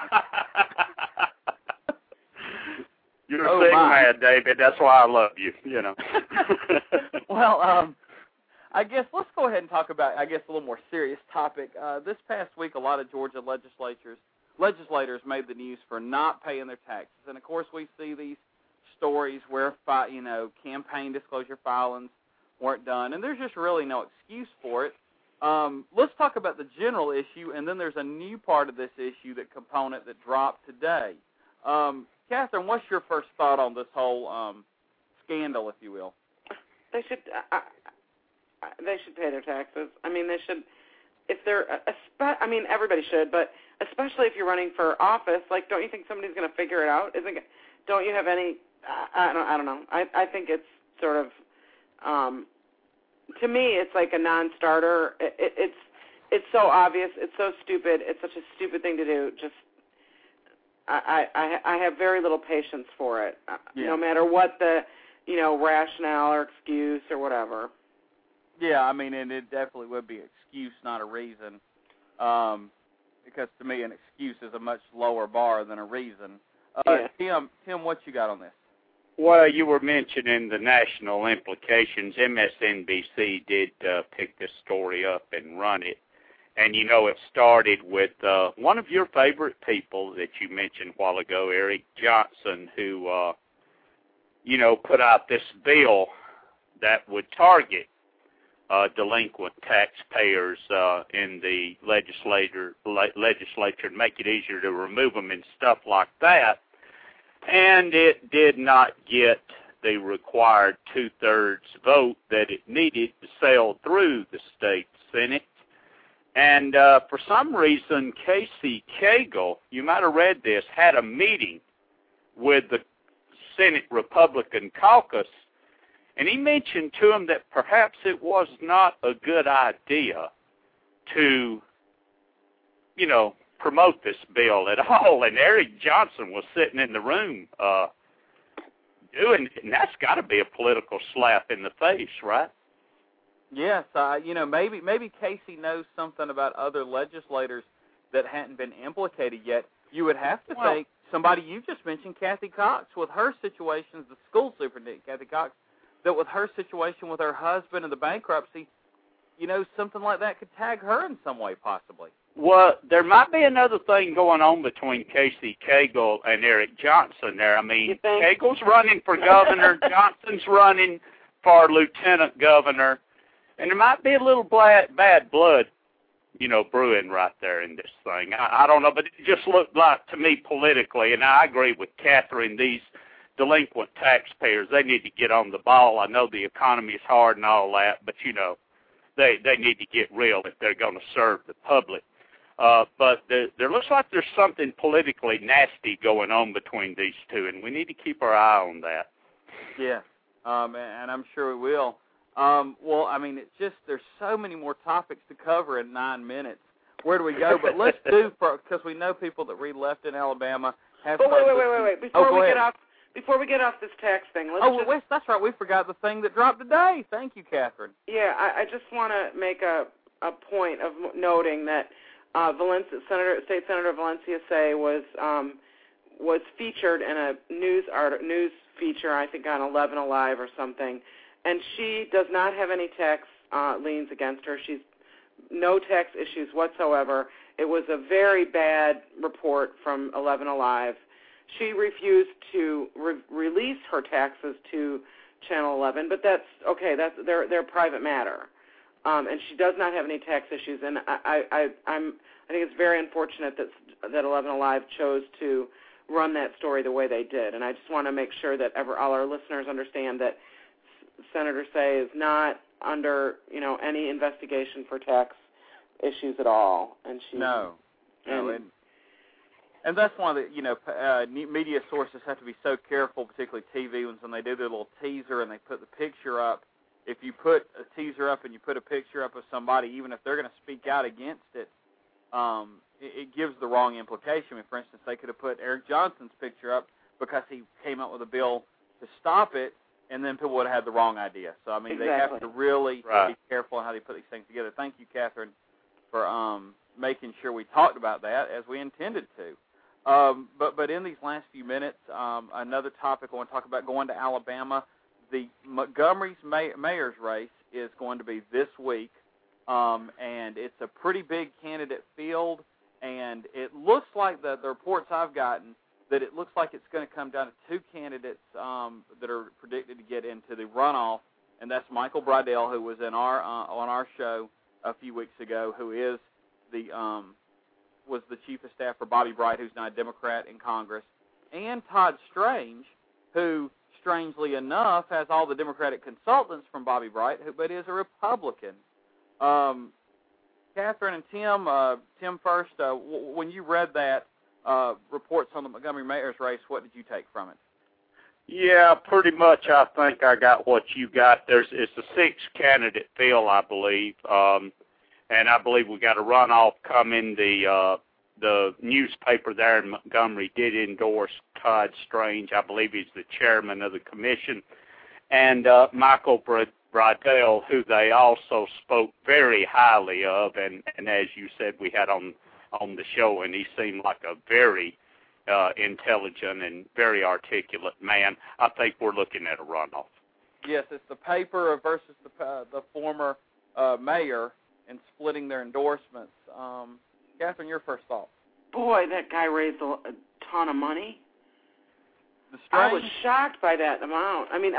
You're a big man, David. That's why I love you, you know. Well, I guess let's go ahead and talk about, a little more serious topic. This past week, a lot of Georgia legislators made the news for not paying their taxes. And, of course, we see these stories where, campaign disclosure filings weren't done, and there's just really no excuse for it. Let's talk about the general issue, and then there's a new part of this issue, that component that dropped today. Catherine, what's your first thought on this whole scandal, if you will? They should pay their taxes. I mean, they should. If they're, everybody should, but especially if you're running for office, don't you think somebody's going to figure it out? Don't you have any? I don't know. I think it's sort of. To me, it's like a non-starter. It's so obvious. It's so stupid. It's such a stupid thing to do. Just, I have very little patience for it. No matter what the, rationale or excuse or whatever. Yeah, and it definitely would be an excuse, not a reason. Because to me, an excuse is a much lower bar than a reason. Tim, what you got on this? Well, you were mentioning the national implications. MSNBC did pick this story up and run it. And, it started with one of your favorite people that you mentioned a while ago, Eric Johnson, who, put out this bill that would target delinquent taxpayers in the legislature and make it easier to remove them and stuff like that. And it did not get the required 2/3 vote that it needed to sail through the state Senate. And for some reason, Casey Cagle, you might have read this, had a meeting with the Senate Republican caucus, and he mentioned to him that perhaps it was not a good idea to, promote this bill at all. And Eric Johnson was sitting in the room doing it, and that's got to be a political slap in the face, right? Yes, maybe Casey knows something about other legislators that hadn't been implicated yet. You would have to think somebody you just mentioned, Kathy Cox, with her situations, the school superintendent, Kathy Cox, that with her situation with her husband and the bankruptcy, something like that could tag her in some way, possibly. Well, there might be another thing going on between Casey Cagle and Eric Johnson there. Cagle's running for governor, Johnson's running for lieutenant governor, and there might be a little bad blood, brewing right there in this thing. I don't know, but it just looked like to me politically, and I agree with Catherine, these delinquent taxpayers, they need to get on the ball. I know the economy is hard and all that, but, they need to get real if they're going to serve the public. But there looks like there's something politically nasty going on between these two, and we need to keep our eye on that. Yeah, and I'm sure we will. It's just there's so many more topics to cover in 9 minutes. Where do we go? But let's do, because we know people that read Left in Alabama have... Wait. Before we get off this tax thing, that's right. We forgot the thing that dropped today. Thank you, Catherine. Yeah, I just want to make a point of noting that State Senator Valencia Say was featured in a news feature, I think on 11 Alive or something, and she does not have any tax liens against her. She's no tax issues whatsoever. It was a very bad report from 11 Alive. She refused to release her taxes to Channel 11, but that's okay. That's their private matter, and she does not have any tax issues. And I think it's very unfortunate that 11 Alive chose to run that story the way they did. And I just want to make sure that all our listeners understand that Senator Say is not under any investigation for tax issues at all. And she and that's one of the media sources have to be so careful, particularly TV ones, when they do their little teaser and they put the picture up. If you put a teaser up and you put a picture up of somebody, even if they're going to speak out against it, it gives the wrong implication. I mean, for instance, they could have put Eric Johnson's picture up because he came up with a bill to stop it, and then people would have had the wrong idea. So, I mean, They have to really be careful on how they put these things together. Thank you, Catherine, for making sure we talked about that as we intended to. But in these last few minutes, another topic I want to talk about, going to Alabama. The Montgomery's mayor's race is going to be this week, and it's a pretty big candidate field, and it looks like the reports I've gotten that it looks like it's going to come down to two candidates that are predicted to get into the runoff, and that's Michael Bridell, who was in on our show a few weeks ago, who is was the chief of staff for Bobby Bright, who's now a Democrat in Congress, and Todd Strange, who, strangely enough, has all the Democratic consultants from Bobby Bright, but is a Republican. Catherine and Tim first, when you read that reports on the Montgomery mayor's race, what did you take from it? Yeah, pretty much I think I got what you got. It's a 6-candidate field, I believe. And I believe we got a runoff coming. The newspaper there in Montgomery did endorse Todd Strange. I believe he's the chairman of the commission. And Michael Bridell, who they also spoke very highly of, and as you said, we had on the show, and he seemed like a very intelligent and very articulate man. I think we're looking at a runoff. Yes, it's the paper versus the former mayor, and splitting their endorsements. Catherine, your first thought? Boy, that guy raised a ton of money. I was shocked by that amount. I'm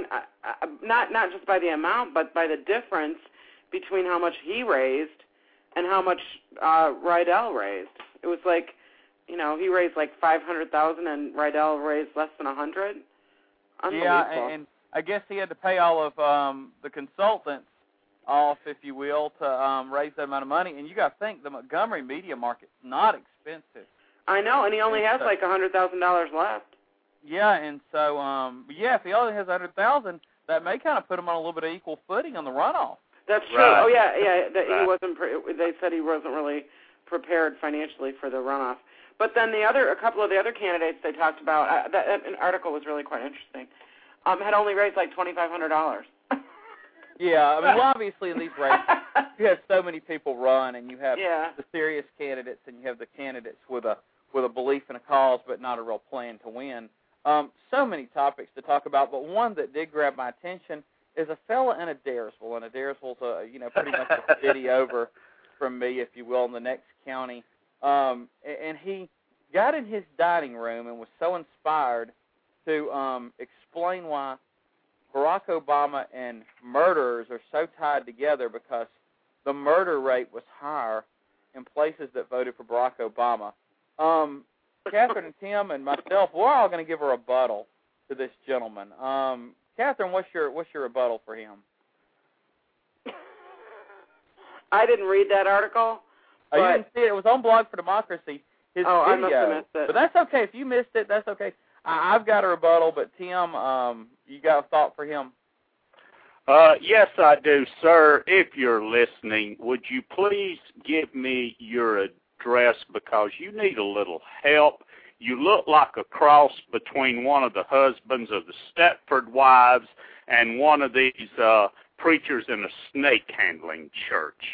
not just by the amount, but by the difference between how much he raised and how much Rydell raised. It was like, he raised like $500,000 and Rydell raised less than $100,000. Unbelievable. Yeah, and I guess he had to pay all of the consultants off, if you will, to raise that amount of money. And you got to think, the Montgomery media market's not expensive. I know, and he only has like $100,000 left. Yeah, and so, if he only has $100,000, that may kind of put him on a little bit of equal footing on the runoff. That's true. Right. Oh, yeah. He wasn't. They said he wasn't really prepared financially for the runoff. But then a couple of the other candidates they talked about, an article was really quite interesting, had only raised like $2,500. Yeah, obviously in these races, you have so many people run, and you have the serious candidates, and you have the candidates with a belief in a cause, but not a real plan to win. So many topics to talk about, but one that did grab my attention is a fella in Adairsville, and Adairsville's pretty much a city over from me, if you will, in the next county. And he got in his dining room and was so inspired to explain why Barack Obama and murderers are so tied together, because the murder rate was higher in places that voted for Barack Obama. Catherine and Tim and myself, we're all going to give a rebuttal to this gentleman. Catherine, what's your rebuttal for him? I didn't read that article. Oh, you didn't see it? It was on Blog for Democracy. His video. I must have missed it. But that's okay. If you missed it, that's okay. I've got a rebuttal, but Tim, you got a thought for him? Yes, I do, sir. If you're listening, would you please give me your address, because you need a little help. You look like a cross between one of the husbands of the Stepford Wives and one of these preachers in a snake-handling church.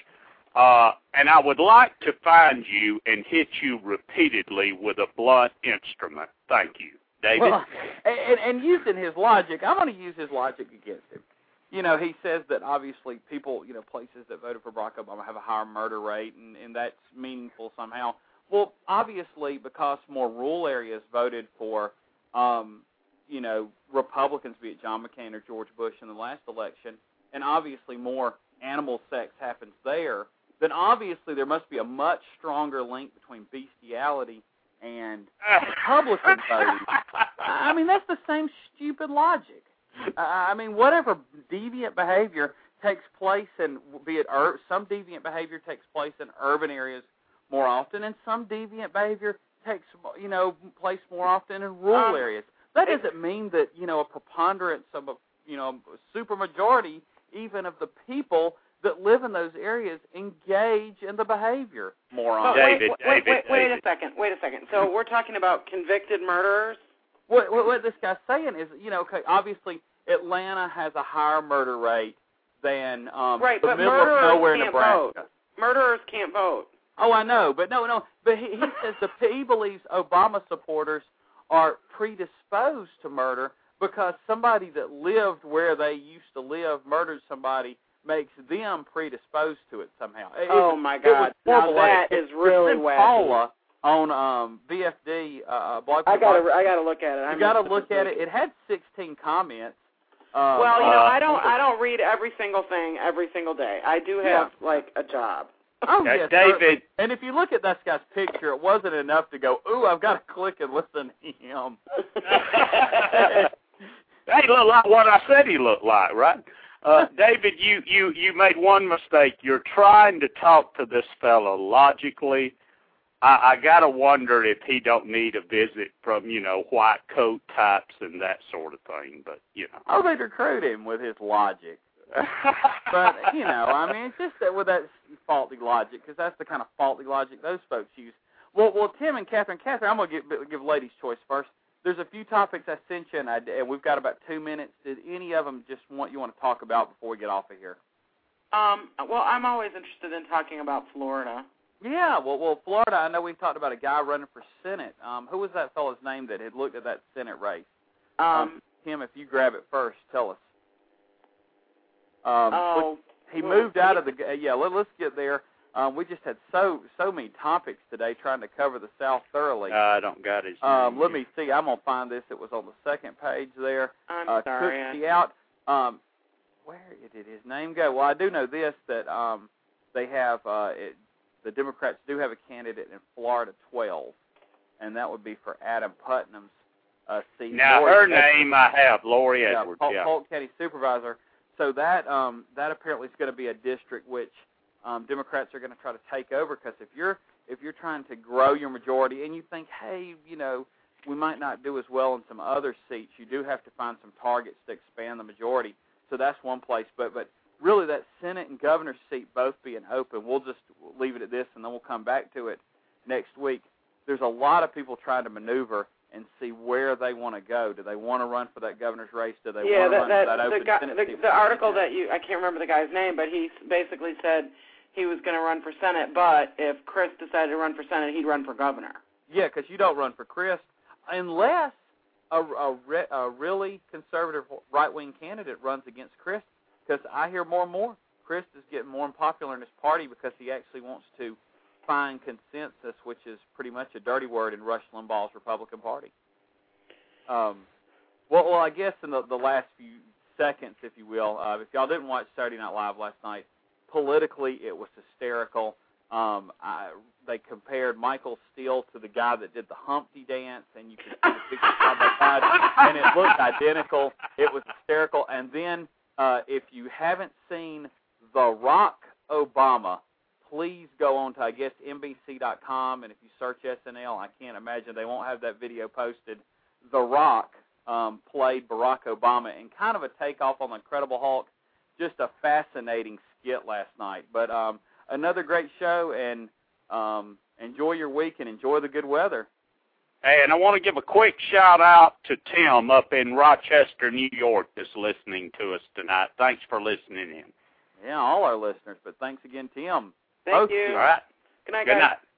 and I would like to find you and hit you repeatedly with a blunt instrument. Thank you. David? Well, and using his logic, I'm going to use his logic against him. You know, he says that obviously people, you know, places that voted for Barack Obama have a higher murder rate, and that's meaningful somehow. Well, obviously, because more rural areas voted for, you know, Republicans, be it John McCain or George Bush in the last election, and obviously more animal sex happens there, then obviously there must be a much stronger link between bestiality and Republican voting. I mean, that's the same stupid logic. I mean, whatever deviant behavior takes place in, be it some deviant behavior takes place in urban areas more often, and some deviant behavior takes, you know, place more often in rural areas. That doesn't mean that, you know, a preponderance of a, you know, a supermajority even of the people that live in those areas engage in the behavior more often. Wait a second. So we're talking about convicted murderers? What this guy's saying is, you know, obviously Atlanta has a higher murder rate than the middle of nowhere, Nebraska. Vote. Murderers can't vote. Oh, I know, but no. But he says he believes Obama supporters are predisposed to murder because somebody that lived where they used to live, murdered somebody, makes them predisposed to it somehow. Oh my God! Now that is really wacky. Paula on BFD blog. I gotta look at it. You gotta look at it. It had 16 comments. Well, you know, I don't read every single thing every single day. I do have like a job. Oh yes, David. And if you look at this guy's picture, it wasn't enough to go, ooh, I've got to click and listen to him. He looked like what I said he looked like, right? David, you made one mistake. You're trying to talk to this fellow logically. I got to wonder if he don't need a visit from, you know, white coat types and that sort of thing. But, you know. Oh, they'd recruit him with his logic. But, you know, I mean, it's just that with that faulty logic, because that's the kind of faulty logic those folks use. Well, Tim and Catherine. Catherine, I'm going to give ladies' choice first. There's a few topics I sent you, and we've got about 2 minutes. Did any of them just you want to talk about before we get off of here? Well, I'm always interested in talking about Florida. Yeah, well, Florida, I know we talked about a guy running for Senate. Who was that fellow's name that had looked at that Senate race? Tim, if you grab it first, tell us. He moved out of the, let's get there. We just had so many topics today trying to cover the South thoroughly. I don't got his name. Let me see. I'm going to find this. It was on the second page there. I'm sorry. Cooksey out. Where did his name go? Well, I do know this, that they have, the Democrats do have a candidate in Florida 12, and that would be for Adam Putnam's seat. Now, her name I have, Lori Edwards. Polk County Supervisor. So that apparently is going to be a district which Democrats are going to try to take over, because if you're trying to grow your majority and you think, hey, you know, we might not do as well in some other seats, you do have to find some targets to expand the majority. So that's one place. But really that Senate and governor's seat both being open, we'll just leave it at this, and then we'll come back to it next week. There's a lot of people trying to maneuver and see where they want to go. Do they want to run for that governor's race? Do they want to run for that open Senate seat? The article that I can't remember the guy's name, but he basically said he was going to run for Senate, but if Chris decided to run for Senate, he'd run for governor. Yeah, because you don't run for Chris unless a really conservative right-wing candidate runs against Chris, because I hear more and more Chris is getting more unpopular in his party because he actually wants to find consensus, which is pretty much a dirty word in Rush Limbaugh's Republican Party. Well, I guess in the last few seconds, if you will, if y'all didn't watch Saturday Night Live last night, politically it was hysterical. They compared Michael Steele to the guy that did the Humpty dance, and you could see the picture side by side, and it looked identical. It was hysterical. And then if you haven't seen The Rock Obama, please go on to, I guess, NBC.com, and if you search SNL, I can't imagine they won't have that video posted. The Rock played Barack Obama in kind of a takeoff on the Incredible Hulk. Just a fascinating skit last night. But another great show, and enjoy your week and enjoy the good weather. Hey, and I want to give a quick shout-out to Tim up in Rochester, New York, that's listening to us tonight. Thanks for listening in. Yeah, all our listeners, but thanks again, Tim. Thank you. All right. Good night, Good guys. night.